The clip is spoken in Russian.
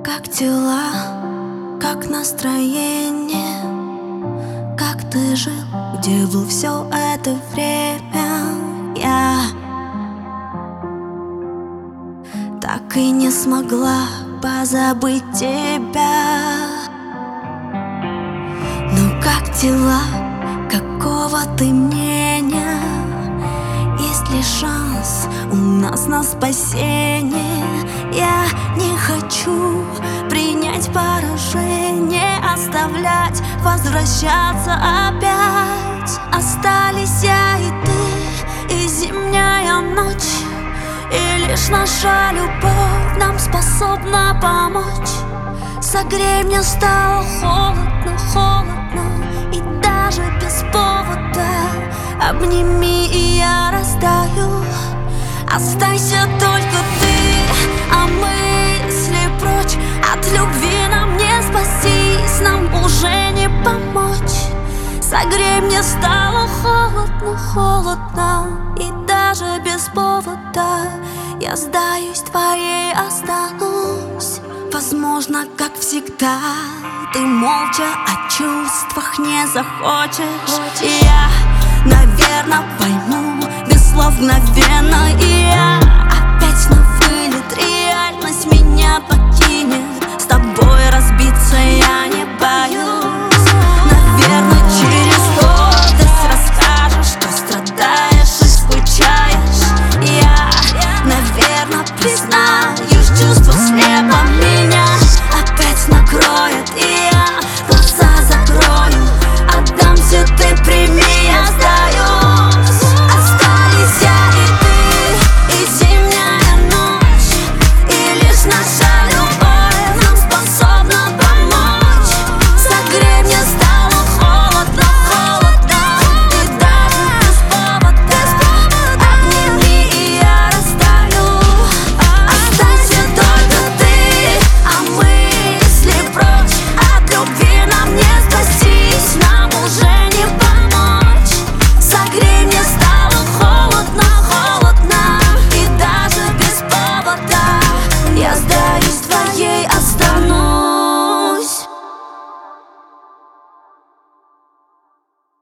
Как дела, как настроение? Как ты жил, где был все это время? Я так и не смогла позабыть тебя. Ну как дела, какого ты мнения? Есть ли шанс у нас на спасение? Я не хочу принять поражение, оставлять, возвращаться опять. Остались я и ты, и зимняя ночь, и лишь наша любовь нам способна помочь. Согрей, мне стало холодно, холодно, и даже без повода. Обними, и я растаю. Останься только ты, а мысли прочь. От любви нам не спастись, нам уже не помочь. Согрей, мне стало холодно, холодно, и даже без повода. Я сдаюсь, твоей останусь. Возможно, как всегда, ты молча о чувствах не захочешь. И я, наверное, пойму без слов мгновенно. И я